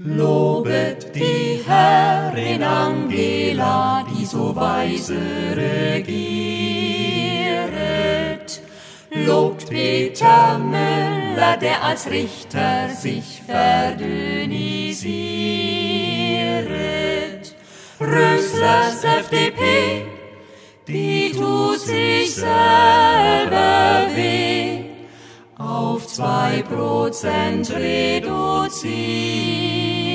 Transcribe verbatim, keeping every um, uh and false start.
Lobet die Herrin Angela, die so weise regieret. Lobt Peter Müller, der als Richter sich verdünnisieret. Röslers F D P, die tut sich selber weh, auf zwei Prozent reduziert.